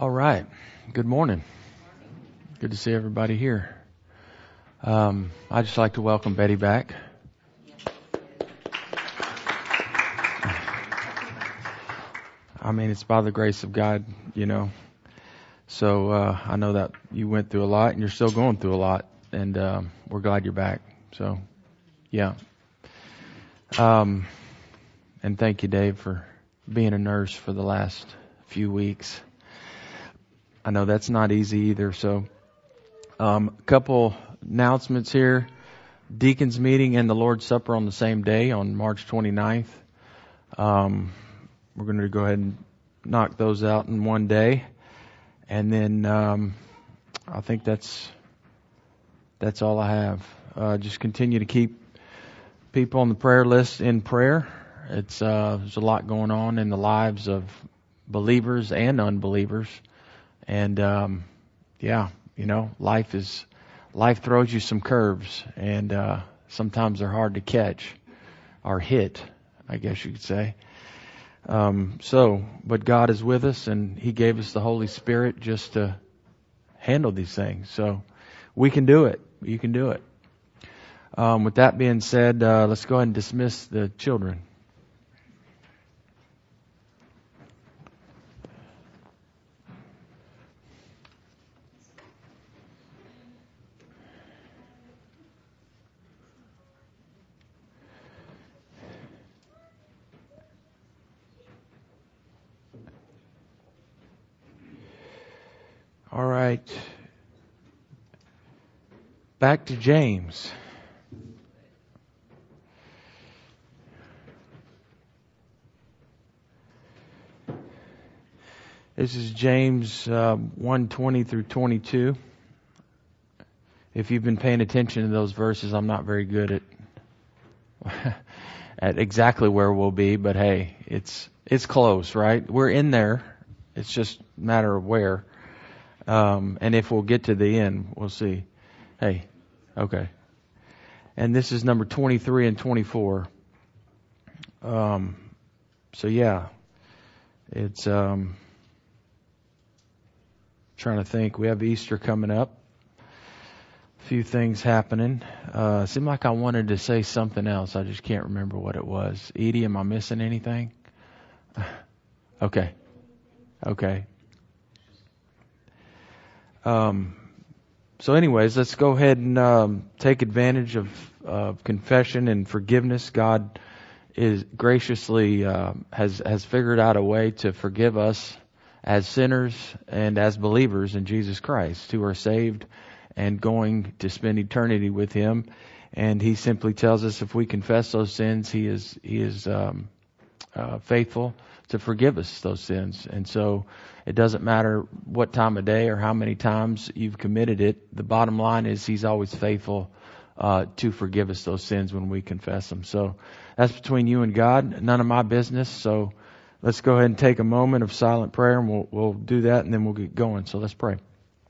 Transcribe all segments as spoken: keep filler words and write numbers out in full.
All right. Good morning. Good to see everybody here. Um, I'd just like to welcome Betty back. I mean, it's by the grace of God, you know. So uh, I know that you went through a lot, and you're still going through a lot, and um, we're glad you're back. So, yeah. Um, and thank you, Dave, for being a nurse for the last few weeks. I know that's not easy either. So, um, a couple announcements here. Deacons meeting and the Lord's Supper on the same day on March twenty-ninth. Um, we're going to go ahead and knock those out in one day. And then, um, I think that's, that's all I have. Uh, just continue to keep people on the prayer list in prayer. It's, uh, there's a lot going on in the lives of believers and unbelievers. And, um, yeah, you know, life is, life throws you some curves, and, uh, sometimes they're hard to catch or hit, I guess you could say. Um, so, but God is with us, and He gave us the Holy Spirit just to handle these things. So we can do it. You can do it. Um, with that being said, uh, let's go ahead and dismiss the children. All right. Back to James. This is James uh, one twenty through twenty-two. If you've been paying attention to those verses, I'm not very good at at exactly where we'll be, but hey, it's it's close, right? We're in there. It's just a matter of where. Um, and if we'll get to the end, we'll see. Hey, okay. And this is number twenty-three and twenty-four. Um, so yeah, it's, um, trying to think. We have Easter coming up. A few things happening. Uh, seemed like I wanted to say something else. I just can't remember what it was. Edie, am I missing anything? Okay. Okay. Um, so anyways, let's go ahead and um, take advantage of, of confession and forgiveness. God is graciously uh, has has figured out a way to forgive us as sinners and as believers in Jesus Christ, who are saved and going to spend eternity with Him. And He simply tells us if we confess those sins, He is He is um, uh, faithful to forgive us those sins. And so it doesn't matter what time of day or how many times you've committed it. The bottom line is He's always faithful uh, to forgive us those sins when we confess them. So that's between you and God, none of my business. So let's go ahead and take a moment of silent prayer, and we'll, we'll do that, and then we'll get going. So let's pray.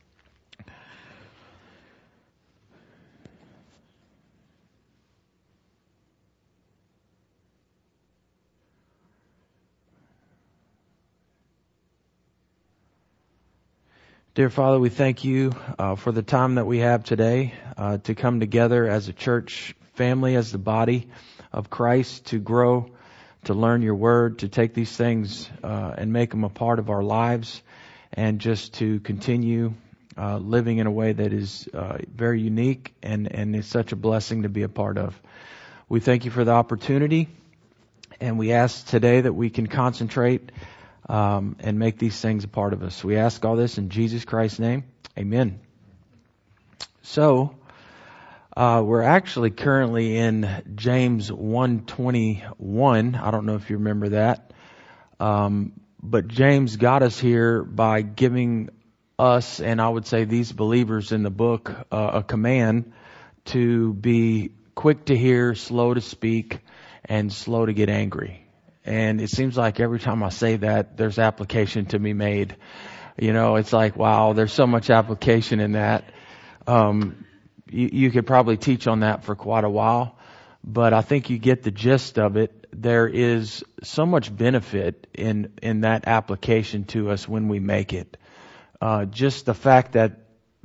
Dear Father, we thank you uh, for the time that we have today uh, to come together as a church family, as the body of Christ, to grow, to learn your word, to take these things uh, and make them a part of our lives, and just to continue uh, living in a way that is uh, very unique and, and is such a blessing to be a part of. We thank you for the opportunity, and we ask today that we can concentrate Um, and make these things a part of us. We ask all this in Jesus Christ's name. Amen. So, uh, we're actually currently in James one twenty-one. I don't know if you remember that. Um, but James got us here by giving us, and I would say these believers in the book, uh, a command to be quick to hear, slow to speak, and slow to get angry. And it seems like every time I say that, there's application to be made. You know, it's like, wow, there's so much application in that. Um, you, you could probably teach on that for quite a while, but I think you get the gist of it. There is so much benefit in, in that application to us when we make it. uh, just the fact that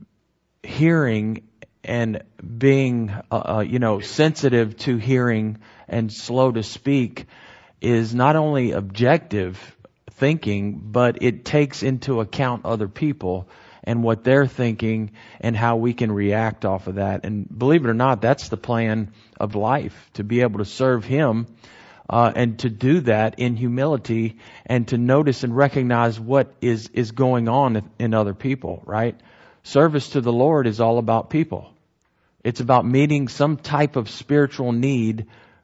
hearing and being, uh, uh, you know, sensitive to hearing and slow to speak is not only objective thinking, but it takes into account other people and what they're thinking and how we can react off of that. And believe it or not, that's the plan of life, to be able to serve Him uh, and to do that in humility and to notice and recognize what is, is going on in other people, right? Service to the Lord is all about people. It's about meeting some type of spiritual need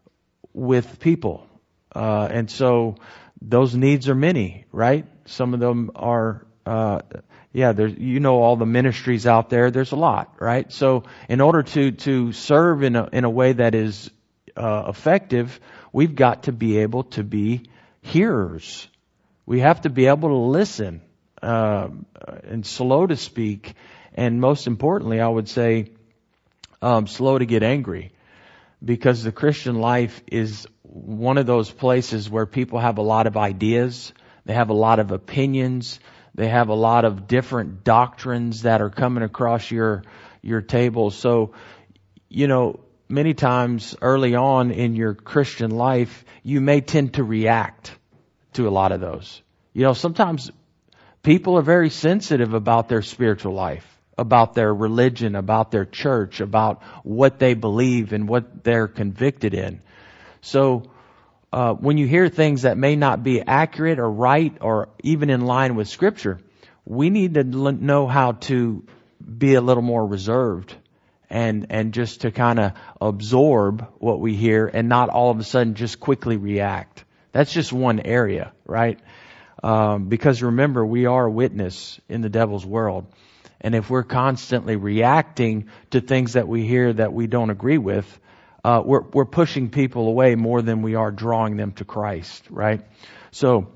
with people. Uh, and so those needs are many, right? Some of them are, uh, yeah, there's, you know, all the ministries out there. There's a lot, right? So in order to, to serve in a, in a way that is, uh, effective, we've got to be able to be hearers. We have to be able to listen, uh, and slow to speak. And most importantly, I would say, um, slow to get angry, because the Christian life is one of those places where people have a lot of ideas. They have a lot of opinions. They have a lot of different doctrines that are coming across your, your table. So, you know, many times early on in your Christian life, you may tend to react to a lot of those. You know, sometimes people are very sensitive about their spiritual life, about their religion, about their church, about what they believe and what they're convicted in. So, uh, when you hear things that may not be accurate or right or even in line with Scripture, we need to l- know how to be a little more reserved and, and just to kind of absorb what we hear and not all of a sudden just quickly react. That's just one area, right? Um, because remember, we are a witness in the devil's world. And if we're constantly reacting to things that we hear that we don't agree with, uh, we're, we're pushing people away more than we are drawing them to Christ, right? So,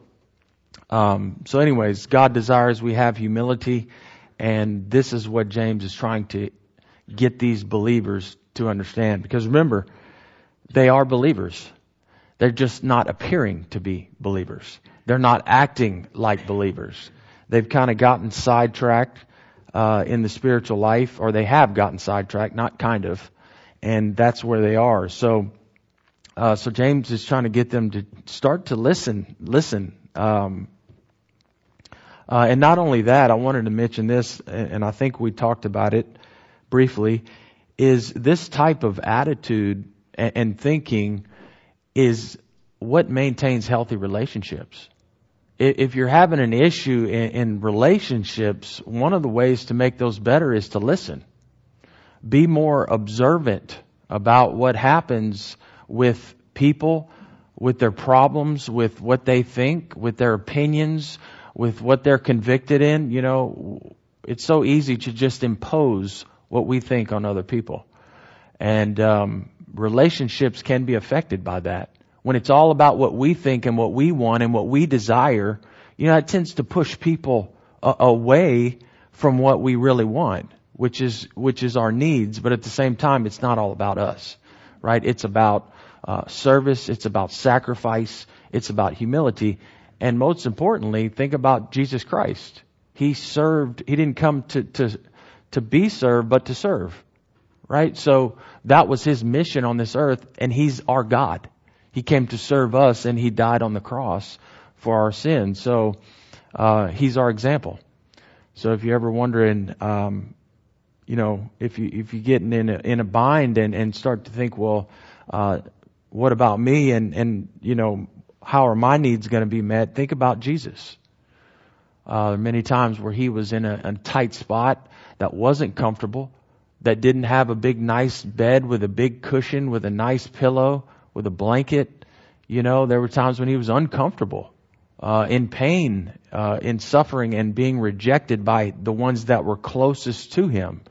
um, so anyways, God desires we have humility, and this is what James is trying to get these believers to understand. Because remember, they are believers. They're just not appearing to be believers. They're not acting like believers. They've kind of gotten sidetracked Uh, in the spiritual life, or they have gotten sidetracked, not kind of, and that's where they are. So, uh, so James is trying to get them to start to listen, listen. Um, uh, and not only that, I wanted to mention this, and I think we talked about it briefly, is this type of attitude and, and thinking is what maintains healthy relationships. If you're having an issue in, in relationships, one of the ways to make those better is to listen. Be more observant about what happens with people, with their problems, with what they think, with their opinions, with what they're convicted in. You know, it's so easy to just impose what we think on other people. And um, relationships can be affected by that. When it's all about what we think and what we want and what we desire, you know, it tends to push people a- away from what we really want, which is which is our needs. But at the same time, it's not all about us, right? It's about uh, service. It's about sacrifice. It's about humility. And most importantly, think about Jesus Christ. He served. He didn't come to to to be served, but to serve, right? So that was His mission on this earth, and He's our God. He came to serve us, and He died on the cross for our sins. So uh, He's our example. So if you're ever wondering, um, you know, if you if you get in a, in a bind and, and start to think, well, uh, what about me? And and you know, how are my needs going to be met? Think about Jesus. Uh, many times where He was in a, a tight spot that wasn't comfortable, that didn't have a big nice bed with a big cushion, with a nice pillow, with a blanket. You know, there were times when He was uncomfortable, uh, in pain, uh, in suffering, and being rejected by the ones that were closest to Him.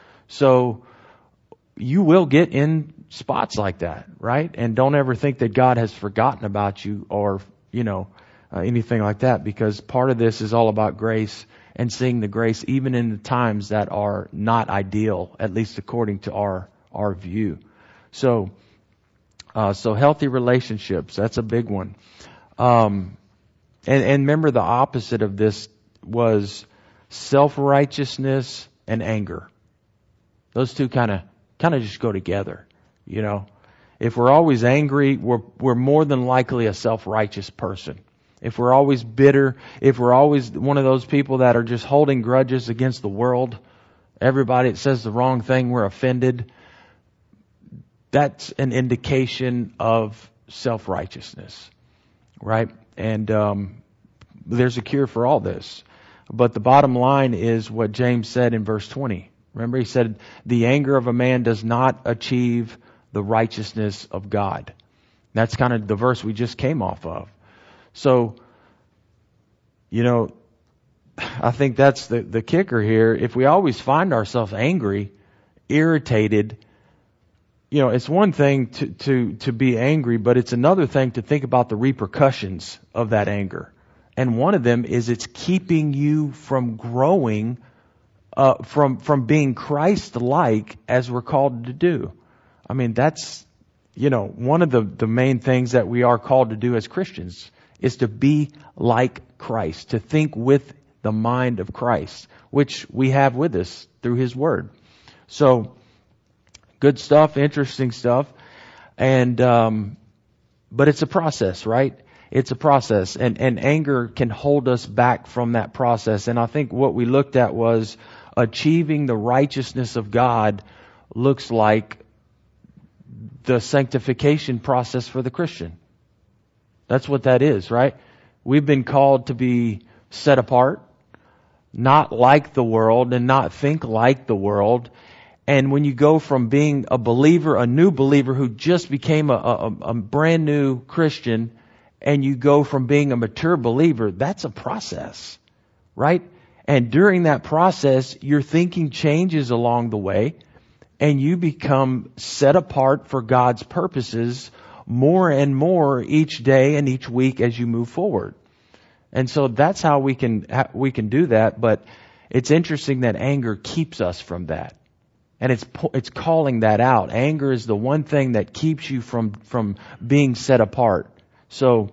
So you will get in spots like that, right? And don't ever think that God has forgotten about you or, you know, uh, anything like that, because part of this is all about grace and seeing the grace even in the times that are not ideal, at least according to our, our view. So, Uh, so healthy relationships, that's a big one. Um, and, and remember, the opposite of this was self-righteousness and anger. Those two kind of kind of just go together, you know. If we're always angry, we're we're more than likely a self-righteous person. If we're always bitter, if we're always one of those people that are just holding grudges against the world, everybody that says the wrong thing, we're offended. That's an indication of self-righteousness, right? And um, there's a cure for all this. But the bottom line is what James said in verse twenty. Remember, he said, the anger of a man does not achieve the righteousness of God. That's kind of the verse we just came off of. So, you know, I think that's the, the kicker here. If we always find ourselves angry, irritated, you know, it's one thing to, to, to be angry, but it's another thing to think about the repercussions of that anger. And one of them is it's keeping you from growing, uh, from, from being Christ-like as we're called to do. I mean, that's, you know, one of the, the main things that we are called to do as Christians is to be like Christ, to think with the mind of Christ, which we have with us through His Word. So, good stuff, interesting stuff. And, um, but it's a process, right? It's a process, and, and anger can hold us back from that process. And I think what we looked at was achieving the righteousness of God looks like the sanctification process for the Christian. That's what that is, right? We've been called to be set apart, not like the world and not think like the world. And when you go from being a believer, a new believer who just became a, a, a brand new Christian, and you go from being a mature believer, that's a process, right? And during that process, your thinking changes along the way, and you become set apart for God's purposes more and more each day and each week as you move forward. And so that's how we can we can do that. But it's interesting that anger keeps us from that. And it's it's calling that out. Anger is the one thing that keeps you from, from being set apart. So,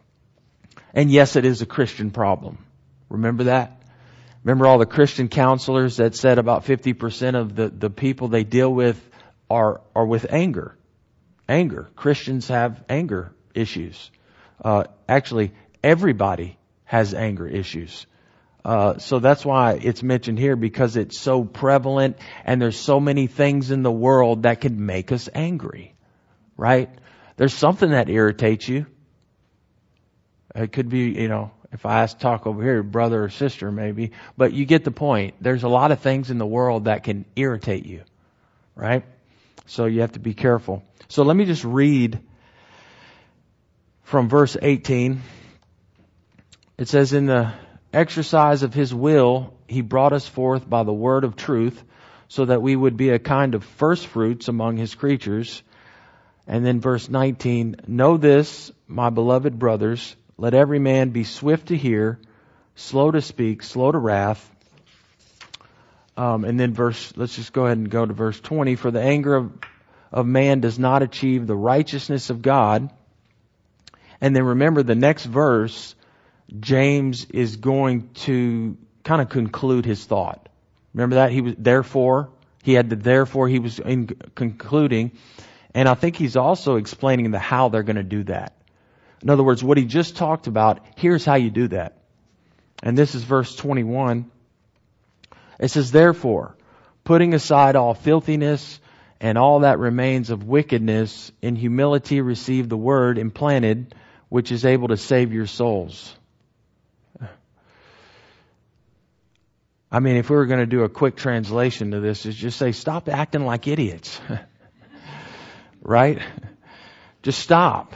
and yes, it is a Christian problem. Remember that? Remember all the Christian counselors that said about fifty percent of the, the people they deal with are, are with anger. Anger. Christians have anger issues. Uh, actually, everybody has anger issues. Uh, so that's why it's mentioned here, because it's so prevalent and there's so many things in the world that can make us angry, right? There's something that irritates you. It could be, you know, if I ask to talk over here, brother or sister maybe, but you get the point. There's a lot of things in the world that can irritate you, right? So you have to be careful. So let me just read from verse eighteen. It says, in the exercise of His will, He brought us forth by the word of truth, so that we would be a kind of first fruits among His creatures. And then verse nineteen, know this, my beloved brothers, let every man be swift to hear, slow to speak, slow to wrath. Um, and then verse, let's just go ahead and go to verse twenty. For the anger of, of man does not achieve the righteousness of God. And then remember the next verse, James is going to kind of conclude his thought. Remember that? He was, therefore, he had the therefore, he was in concluding. And I think he's also explaining the how they're going to do that. In other words, what he just talked about, here's how you do that. And this is verse twenty-one. It says, therefore, putting aside all filthiness and all that remains of wickedness, in humility receive the word implanted, which is able to save your souls. I mean, if we were going to do a quick translation to this, is just say, stop acting like idiots. Right? Just stop.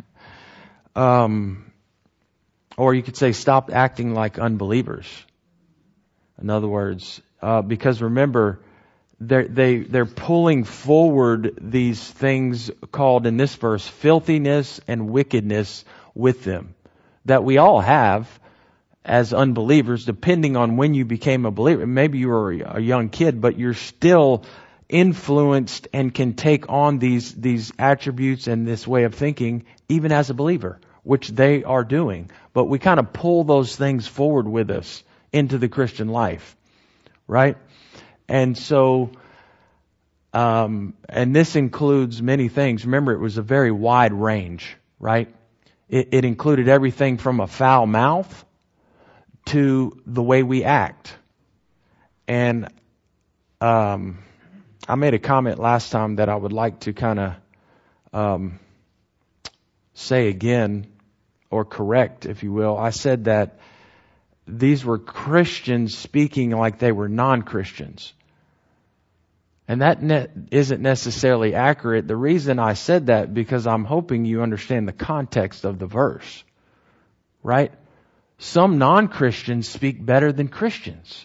Um, or you could say, stop acting like unbelievers. In other words, uh, because remember, they're, they, they're pulling forward these things called in this verse, filthiness and wickedness with them, that we all have as unbelievers, depending on when you became a believer. Maybe you were a young kid, but you're still influenced and can take on these, these attributes and this way of thinking, even as a believer, which they are doing. But we kind of pull those things forward with us. into the Christian life, right? And so, um, and this includes many things. Remember, it was a very wide range, right? It, it included everything from a foul mouth to the way we act. And um, I made a comment last time that I would like to kind of um, say again, or correct, if you will. I said that these were Christians speaking like they were non-Christians. And that ne- isn't necessarily accurate. The reason I said that, because I'm hoping you understand the context of the verse, right? Some non-Christians speak better than Christians.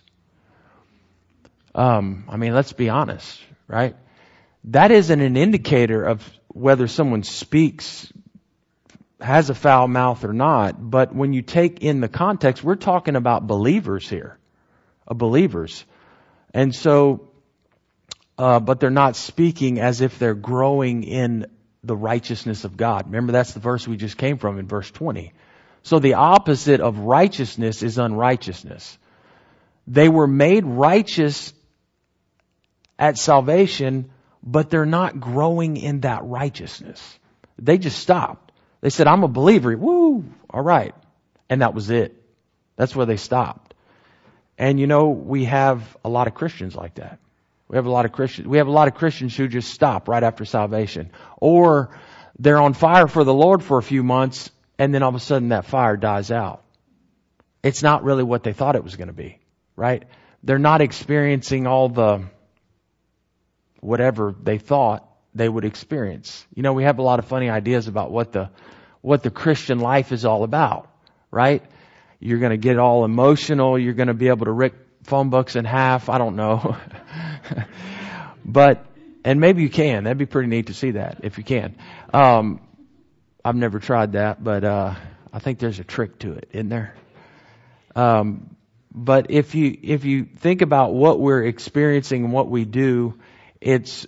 Um, I mean, let's be honest, right? That isn't an indicator of whether someone speaks, has a foul mouth or not. But when you take in the context, we're talking about believers here, uh, believers. And so, uh, but they're not speaking as if they're growing in the righteousness of God. Remember, that's the verse we just came from in verse twenty. So the opposite of righteousness is unrighteousness. They were made righteous at salvation, but they're not growing in that righteousness. They just stopped. They said, I'm a believer. Woo! All right. And that was it. That's where they stopped. And you know, we have a lot of Christians like that. We have a lot of Christians. We have a lot of Christians who just stop right after salvation. Or they're on fire for the Lord for a few months, and then all of a sudden that fire dies out. It's not really what they thought it was going to be, right? They're not experiencing all the whatever they thought they would experience. You know, we have a lot of funny ideas about what the what the Christian life is all about, right? You're going to get all emotional. You're going to be able to rip phone books in half. I don't know. But, and maybe you can. That'd be pretty neat to see that, if you can. Um, I've never tried that, but uh, I think there's a trick to it, isn't there? Um, but if you if you think about what we're experiencing and what we do, it's,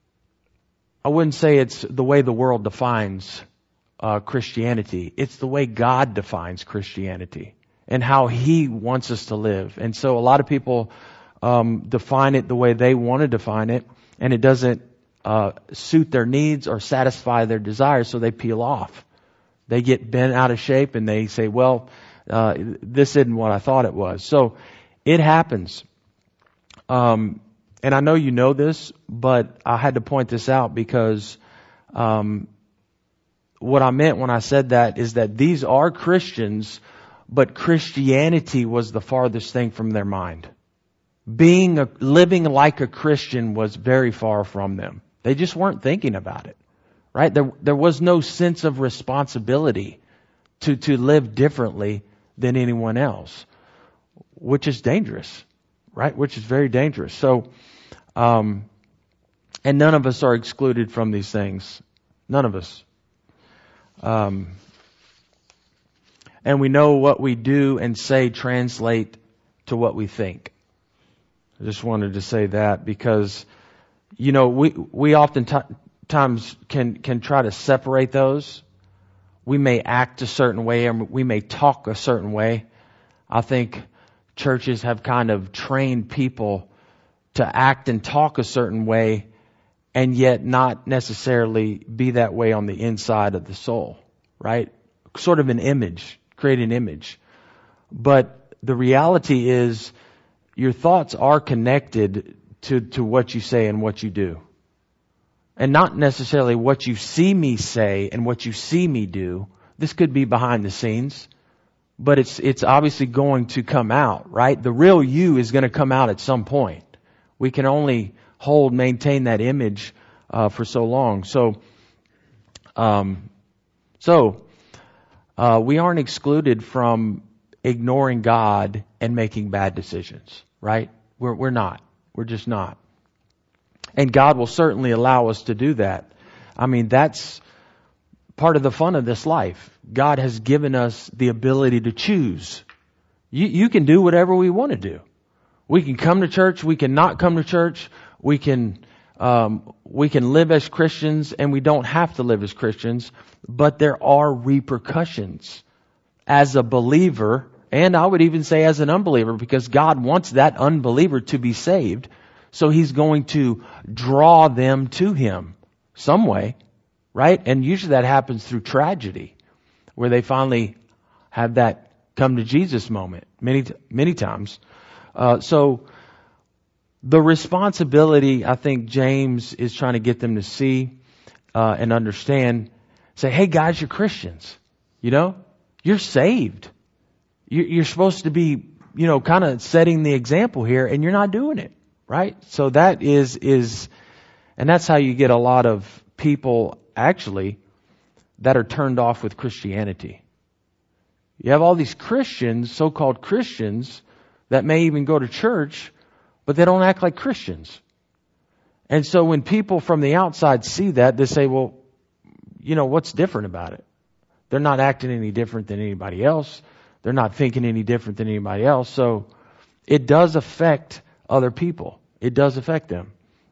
I wouldn't say it's the way the world defines uh, Christianity. It's the way God defines Christianity and how He wants us to live. And so a lot of people um, define it the way they want to define it, and it doesn't uh, suit their needs or satisfy their desires, so they peel off. They get bent out of shape and they say, well, uh, this isn't what I thought it was. So it happens. Um, and I know you know this, but I had to point this out because um, what I meant when I said that is that these are Christians, but Christianity was the farthest thing from their mind. Being a, living like a Christian was very far from them. They just weren't thinking about it, right? There, there was no sense of responsibility to, to live differently than anyone else, which is dangerous, right? Which is very dangerous. So, um, and none of us are excluded from these things. None of us. Um, and we know what we do and say translate to what we think. I just wanted to say that because, you know, we, we oftentimes can, can try to separate those. We may act a certain way and we may talk a certain way. I think churches have kind of trained people to act and talk a certain way and yet not necessarily be that way on the inside of the soul, right? Sort of an image, create an image. But the reality is your thoughts are connected to, to what you say and what you do. And not necessarily what you see me say and what you see me do. This could be behind the scenes, but it's it's obviously going to come out, right? The real you is going to come out at some point. We can only hold, maintain that image uh, for so long. So, um, so uh, we aren't excluded from ignoring God and making bad decisions, right? We're we're not. We're just not. And God will certainly allow us to do that. I mean, that's part of the fun of this life. God has given us the ability to choose. You, you can do whatever we want to do. We can come to church. We can not come to church. We can, um, we can live as Christians, and we don't have to live as Christians. But there are repercussions as a believer And I would even say as an unbeliever, because God wants that unbeliever to be saved. So He's going to draw them to Him some way, right? And usually that happens through tragedy, where they finally have that come to Jesus moment many, many times. Uh, so the responsibility, I think James is trying to get them to see uh, and understand, say, hey guys, you're Christians, you know, you're saved. You're supposed to be, you know, kind of setting the example here, and you're not doing it, right? So that is, is, and that's how you get a lot of people actually that are turned off with Christianity. You have all these Christians, so-called Christians, that may even go to church, but they don't act like Christians. And so when people from the outside see that, they say, well, you know, what's different about it? They're not acting any different than anybody else. They're not thinking any different than anybody else. So it does affect other people. It does affect them.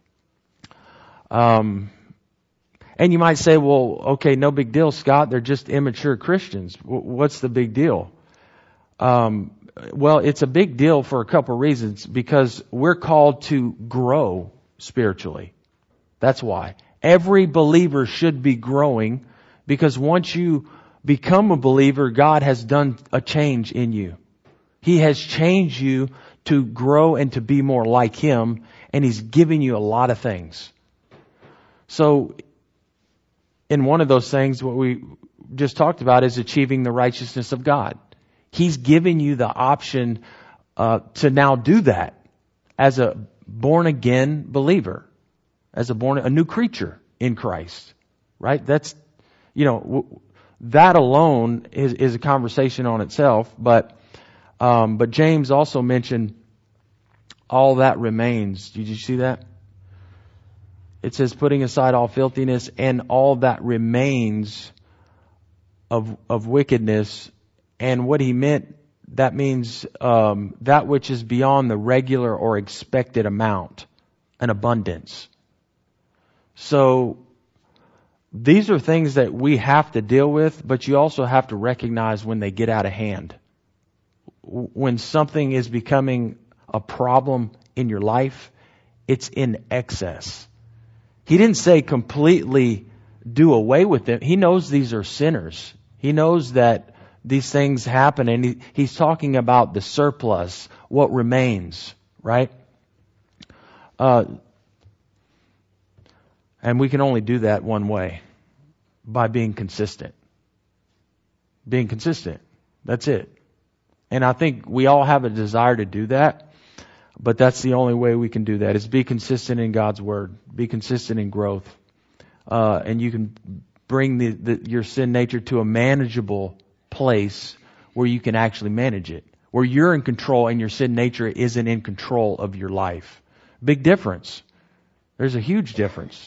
Um, and you might say, well, okay, no big deal, Scott. They're just immature Christians. W- what's the big deal? Um, well, it's a big deal for a couple of reasons. Because we're called to grow spiritually. That's why. Every believer should be growing, because once you become a believer, God has done a change in you. He has changed you to grow and to be more like Him, and He's given you a lot of things. So, in one of those things, what we just talked about is achieving the righteousness of God. He's given you the option uh, to now do that as a born-again believer, as a born, a new creature in Christ, right? That's, you know, w- that alone is, is a conversation on itself, but um, but James also mentioned all that remains. Did you see that? It says, putting aside all filthiness and all that remains of of wickedness. And what he meant, that means um, that which is beyond the regular or expected amount, an abundance. So these are things that we have to deal with, but you also have to recognize when they get out of hand. When something is becoming a problem in your life, it's in excess. He didn't say completely do away with them. He knows these are sinners. He knows that these things happen, and he, he's talking about the surplus, what remains, right? Uh, And we can only do that one way, by being consistent. Being consistent. That's it. And I think we all have a desire to do that, but that's the only way we can do that, is be consistent in God's Word. Be consistent in growth. Uh, and you can bring the, the, your sin nature to a manageable place where you can actually manage it. Where you're in control and your sin nature isn't in control of your life. Big difference. There's a huge difference.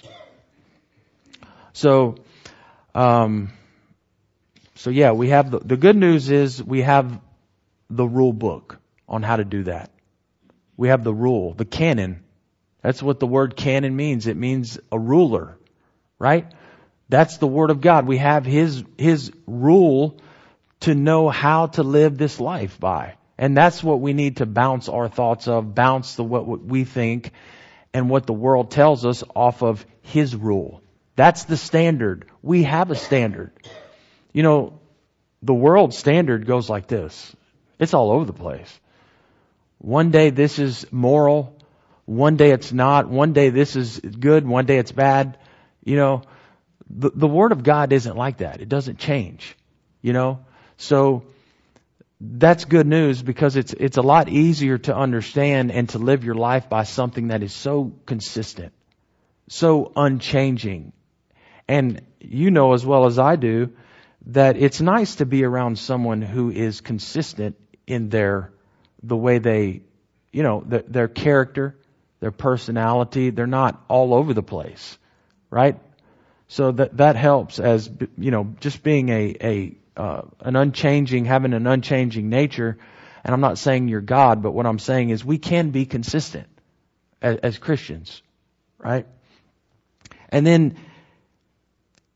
So, um, so yeah, we have the, the good news is we have the rule book on how to do that. We have the rule, the canon. That's what the word canon means. It means a ruler, right? That's the Word of God. We have His, His rule to know how to live this life by. And that's what we need to bounce our thoughts of, bounce the what, what we think and what the world tells us off of His rule. That's the standard. We have a standard. You know, the world standard goes like this. It's all over the place. One day this is moral. One day it's not. One day this is good. One day it's bad. You know, the, the Word of God isn't like that. It doesn't change. You know, so that's good news, because it's it's a lot easier to understand and to live your life by something that is so consistent, so unchanging. And you know as well as I do that it's nice to be around someone who is consistent in their the way they, you know, the, their character, their personality. They're not all over the place, right? So that that helps, as you know, just being a a uh, an unchanging, having an unchanging nature. And I'm not saying you're God, but what I'm saying is we can be consistent as, as Christians, right? And then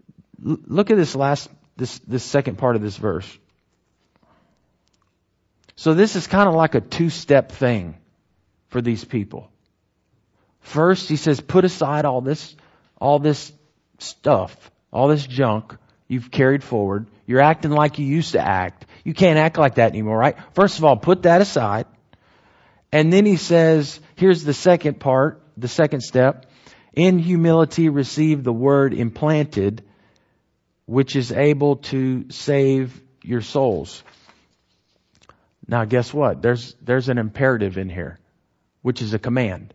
look at this last, this, this second part of this verse. So this is kind of like a two-step thing for these people. First, he says, put aside all this, all this stuff, all this junk you've carried forward. You're acting like you used to act. You can't act like that anymore, right? First of all, put that aside. And then he says, here's the second part, the second step. In humility, receive the word implanted, which is able to save your souls. Now, guess what? There's, there's an imperative in here, which is a command.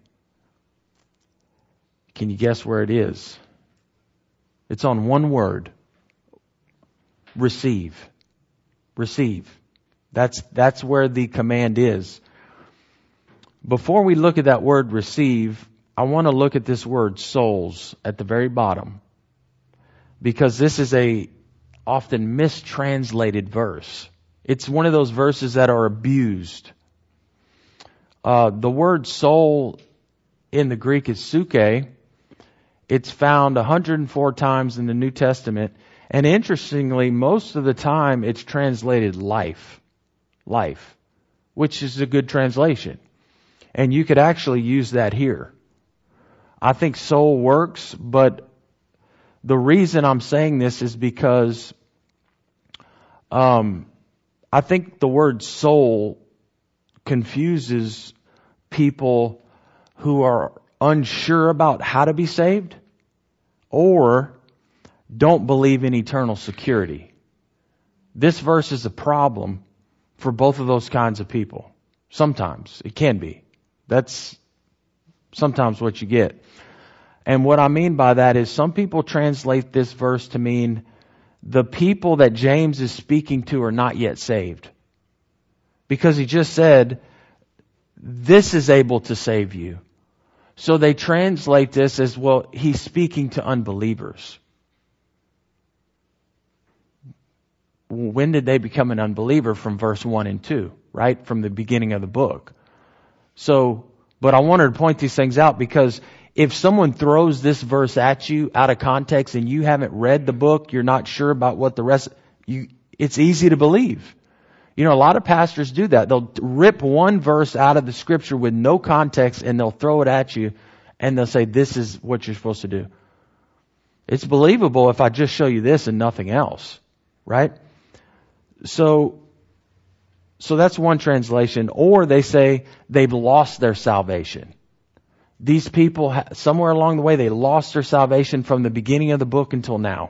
Can you guess where it is? It's on one word. Receive. Receive. That's, that's where the command is. Before we look at that word receive, I want to look at this word souls at the very bottom. Because this is a often mistranslated verse. It's one of those verses that are abused. Uh, the word soul in the Greek is suke. It's found one hundred four times in the New Testament. And interestingly, most of the time it's translated life. Life. Which is a good translation. And you could actually use that here. I think soul works, but the reason I'm saying this is because um, I think the word soul confuses people who are unsure about how to be saved or don't believe in eternal security. This verse is a problem for both of those kinds of people. Sometimes it can be. That's sometimes what you get. And what I mean by that is some people translate this verse to mean the people that James is speaking to are not yet saved. Because he just said, this is able to save you. So they translate this as, well, he's speaking to unbelievers. When did they become an unbeliever? From verse one and two, right? From the beginning of the book. So, but I wanted to point these things out because if someone throws this verse at you out of context and you haven't read the book, you're not sure about what the rest, you, it's easy to believe. You know, a lot of pastors do that. They'll rip one verse out of the scripture with no context and they'll throw it at you and they'll say, this is what you're supposed to do. It's believable if I just show you this and nothing else, right? So, so that's one translation. Or they say they've lost their salvation. These people, somewhere along the way, they lost their salvation from the beginning of the book until now.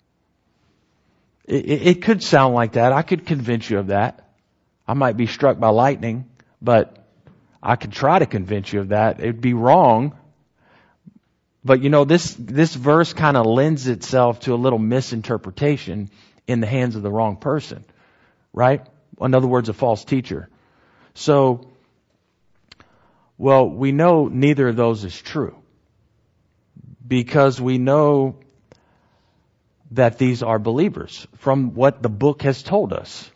It, it, it could sound like that. I could convince you of that. I might be struck by lightning, but I could try to convince you of that. It'd be wrong. But you know, this, this verse kind of lends itself to a little misinterpretation in the hands of the wrong person, right? In other words, a false teacher. So, well, we know neither of those is true because we know that these are believers from what the book has told us.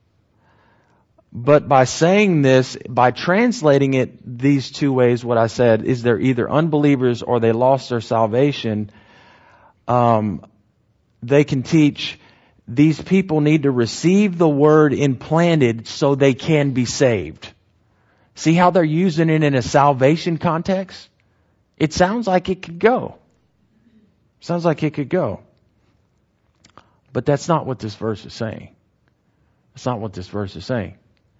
But by saying this, by translating it these two ways, what I said is they're either unbelievers or they lost their salvation. Um, they can teach these people need to receive the word implanted so they can be saved. See how they're using it in a salvation context? It sounds like it could go. Sounds like it could go. But that's not what this verse is saying. That's not what this verse is saying.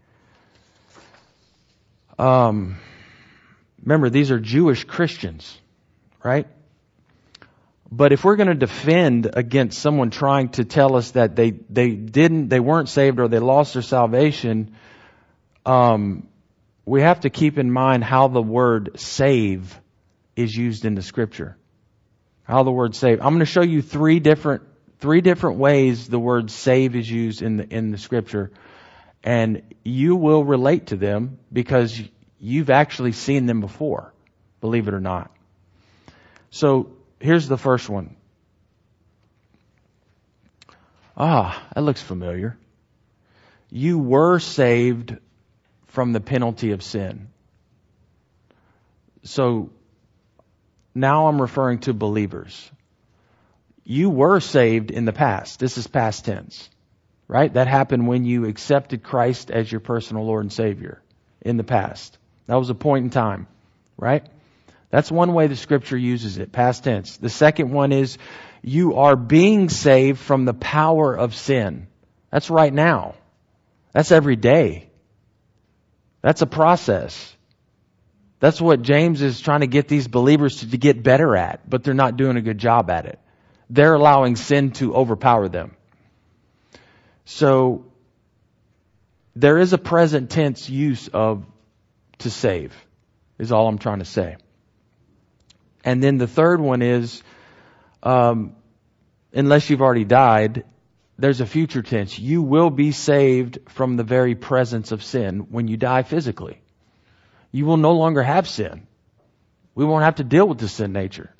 Um, remember, these are Jewish Christians, right? But if we're going to defend against someone trying to tell us that they, they didn't, they weren't saved or they lost their salvation, um, we have to keep in mind how the word save is used in the scripture. How the word save. I'm going to show you three different, three different ways the word save is used in the, in the scripture. And you will relate to them because you've actually seen them before, believe it or not. So here's the first one. Ah, that looks familiar. You were saved from the penalty of sin. So now I'm referring to believers. You were saved in the past. This is past tense, right? That happened when you accepted Christ as your personal Lord and Savior in the past. That was a point in time, right? That's one way the Scripture uses it, past tense. The second one is you are being saved from the power of sin. That's right now. That's every day. That's a process. That's what James is trying to get these believers to, to get better at, but they're not doing a good job at it. They're allowing sin to overpower them. So there is a present tense use of to save, is all I'm trying to say. And then the third one is, um, unless you've already died, there's a future tense. You will be saved from the very presence of sin when you die physically. You will no longer have sin. We won't have to deal with the sin nature.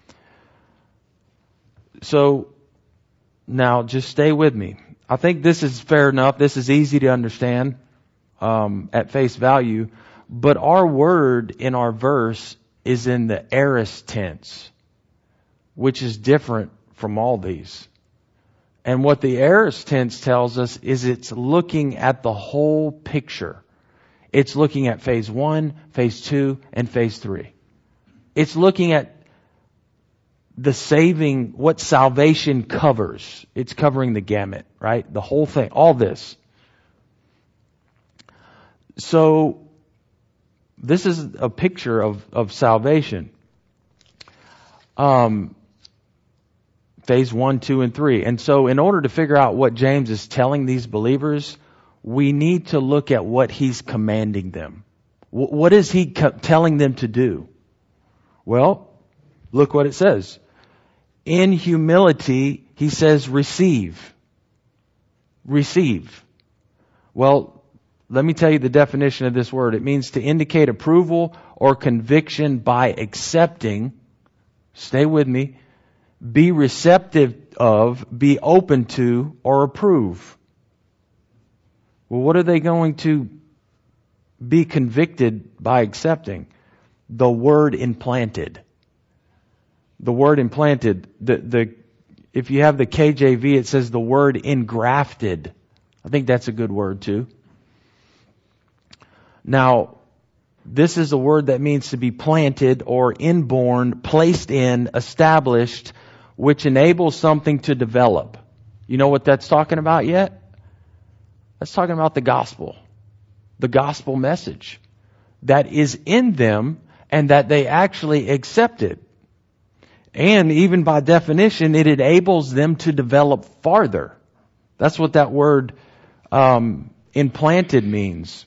So now just stay with me. I think this is fair enough. This is easy to understand um, at face value. But our word in our verse is in the aorist tense, which is different from all these. And what the aorist tense tells us is it's looking at the whole picture. It's looking at phase one, phase two, and phase three. It's looking at the saving, what salvation covers. It's covering the gamut, right? The whole thing, all this. So, this is a picture of, of salvation. Um, phase one, two, and three. And so in order to figure out what James is telling these believers, we need to look at what he's commanding them. W- what is he co- telling them to do? Well, look what it says. In humility, he says, receive. Receive. Well, let me tell you the definition of this word. It means to indicate approval or conviction by accepting. Stay with me. Be receptive of, be open to, or approve. Well, what are they going to be convicted by accepting? The word implanted. The word implanted. The, the, if you have the K J V, it says the word engrafted. I think that's a good word too. Now, this is a word that means to be planted or inborn, placed in, established, which enables something to develop. You know what that's talking about yet? That's talking about the gospel. The gospel message that is in them and that they actually accepted. And even by definition, it enables them to develop farther. That's what that word um, implanted means.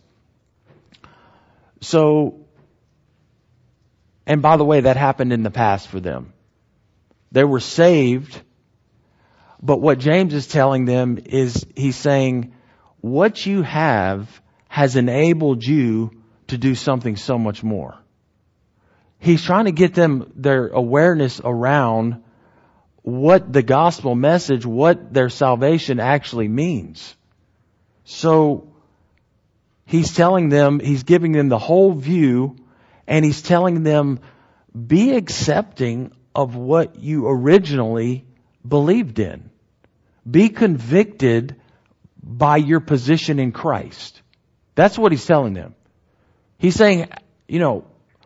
So, and by the way, that happened in the past for them. They were saved, but what James is telling them is he's saying, what you have has enabled you to do something so much more. He's trying to get them their awareness around what the gospel message, what their salvation actually means. So, he's telling them, he's giving them the whole view, and he's telling them, be accepting of what you originally believed in. Be convicted by your position in Christ. That's what he's telling them. He's saying, you know,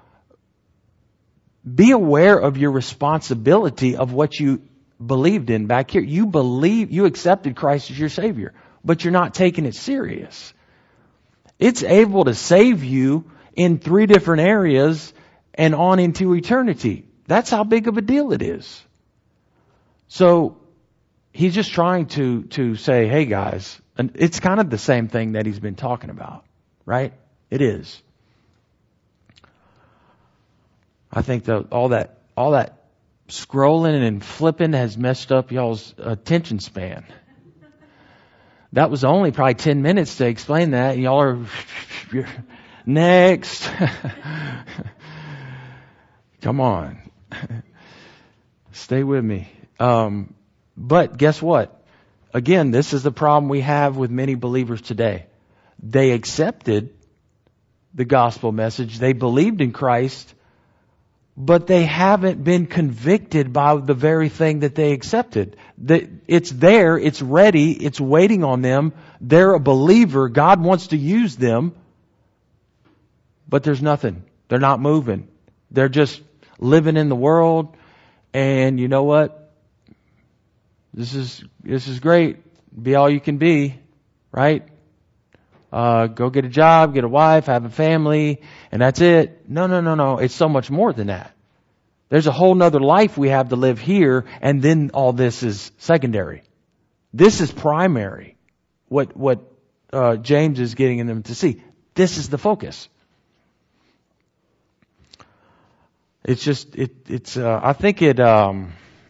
be aware of your responsibility of what you believed in back here. You believe, you accepted Christ as your Savior, but you're not taking it serious. It's able to save you in three different areas and on into eternity. That's how big of a deal it is. So he's just trying to, to say, hey guys, and it's kind of the same thing that he's been talking about, right? It is. I think that all that, all that scrolling and flipping has messed up y'all's attention span. That was only probably ten minutes to explain that. Y'all are next. Come on. Stay with me. Um, but guess what? Again, this is the problem we have with many believers today. They accepted the gospel message. They believed in Christ, but they haven't been convicted by the very thing that they accepted. It's there, it's ready, it's waiting on them. They're a believer. God wants to use them, but there's nothing. They're not moving. They're just living in the world, and you know what? This is this is great. Be all you can be, right? Uh, go get a job, get a wife, have a family, and that's it. No, no, no, no. It's so much more than that. There's a whole nother life we have to live here, and then all this is secondary. This is primary. What what uh, James is getting them to see. This is the focus. It's just it it's. Uh, I think it. Um,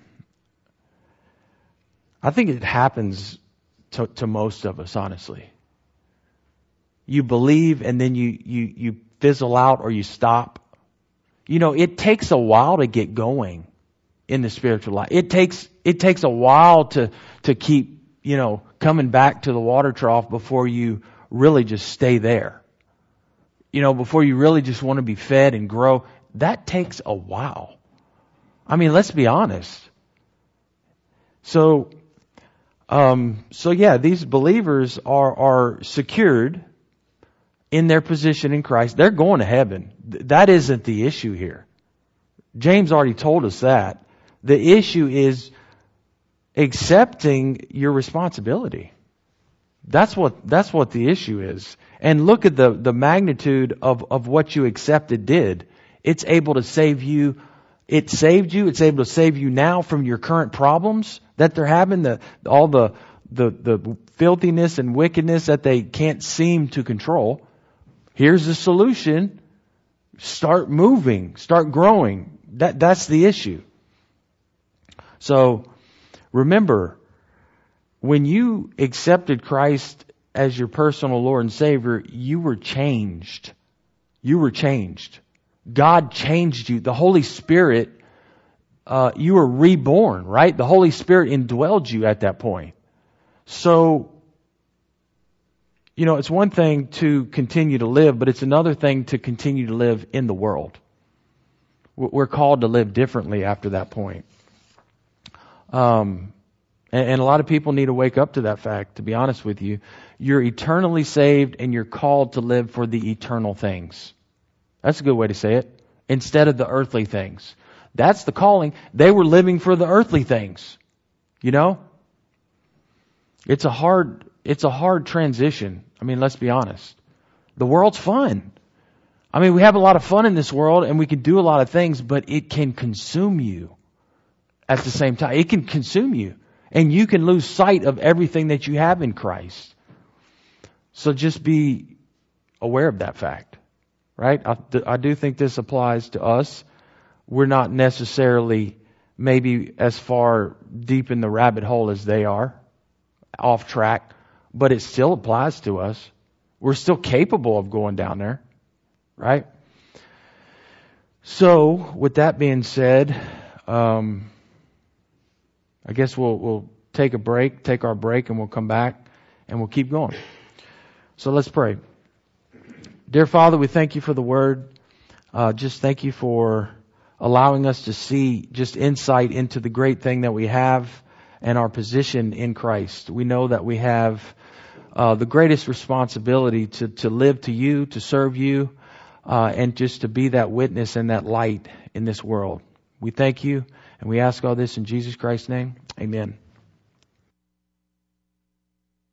I think it happens to, to most of us, honestly. You believe and then you, you, you fizzle out or you stop. You know, it takes a while to get going in the spiritual life. It takes, it takes a while to, to keep, you know, coming back to the water trough before you really just stay there. You know, before you really just want to be fed and grow. That takes a while. I mean, let's be honest. So, um, so yeah, these believers are, are secured in their position in Christ. They're going to heaven. That isn't the issue here. James already told us that. The issue is accepting your responsibility. That's what, that's what the issue is. And look at the, the magnitude of, of what you accepted did. It's able to save you. It saved you. It's able to save you now from your current problems that they're having, the, all the, the, the filthiness and wickedness that they can't seem to control. Here's the solution. Start moving. Start growing. That, that's the issue. So, remember, when you accepted Christ as your personal Lord and Savior, you were changed. You were changed. God changed you. The Holy Spirit, uh, you were reborn, right? The Holy Spirit indwelled you at that point. So, you know, it's one thing to continue to live, but it's another thing to continue to live in the world. We're called to live differently after that point. Um, and, and a lot of people need to wake up to that fact, to be honest with you. You're eternally saved and you're called to live for the eternal things. That's a good way to say it. Instead of the earthly things. That's the calling. They were living for the earthly things. You know? It's a hard, it's a hard transition. I mean, let's be honest. The world's fun. I mean, we have a lot of fun in this world and we can do a lot of things, but it can consume you at the same time. It can consume you. And you can lose sight of everything that you have in Christ. So just be aware of that fact. Right? I, I do think this applies to us. We're not necessarily maybe as far deep in the rabbit hole as they are, off track, but it still applies to us. We're still capable of going down there. Right? So, with that being said, um, I guess we'll, we'll take a break, take our break, and we'll come back and we'll keep going. So let's pray. Dear Father, we thank you for the word. Uh, just thank you for allowing us to see just insight into the great thing that we have and our position in Christ. We know that we have uh, the greatest responsibility to, to live to you, to serve you, uh, and just to be that witness and that light in this world. We thank you and we ask all this in Jesus Christ's name. Amen.